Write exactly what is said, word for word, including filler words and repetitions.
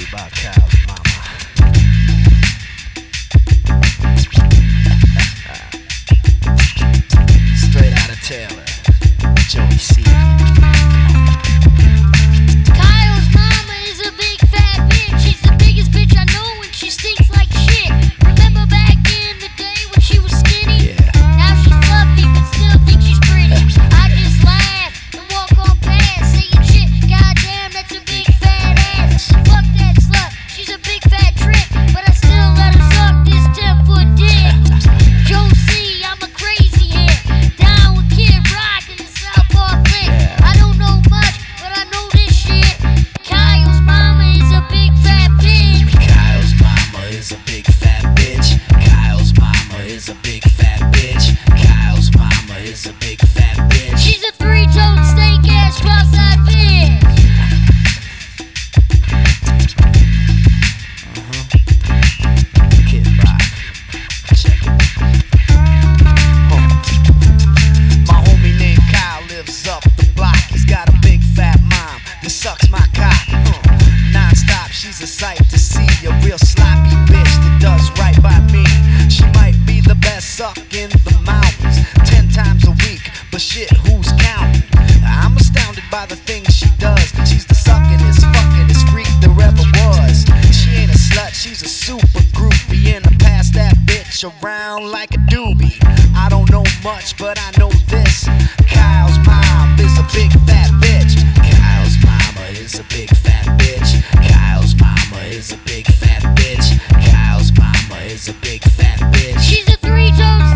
about Kyle's mama. Straight out of Taylor, Joey C. Kyle's mama is a big fat bitch. She's the biggest bitch I know, and she stinks like shit. Remember back in the day when she was skinny? Yeah. Now she's fluffy, but still think she's pretty. I just laugh and walk on past, saying shit. Goddamn, that's a big fat ass. Fuck that slut, she's a big fat trick, but I still let her suck this ten foot dick. Joe C, I'm a crazy hit. Down with Kid Rock in the South Park clique. I don't know much, but I know this shit. Kyle's mama is a big fat bitch. Kyle's mama is a big fat bitch. Kyle's mama is a big fat bitch. Kyle's mama is a big fat bitch. She's a three-toed steak ass cross-eyed bitch. Kid Rock, check it. Huh. My homie named Kyle lives up the block. He's got a big fat mom that sucks my cock. Huh. Non-stop, she's a sight to see. A real sloppy bitch that does right by me. She might be the best suck in the mountains, ten times a week, but shit, who's counting? I'm astounded by the things she does. She's the suckin'est, fuckin'est freak there ever was. She ain't a slut, she's a super groupie, and I pass that bitch around like a doobie. I don't know much, but I know this: Kyle's mom is a big fat bitch. Kyle's mama is a big fat bitch. Kyle's mama is a big fat bitch. Kyle's mama is a big fat bitch. She's a three-toed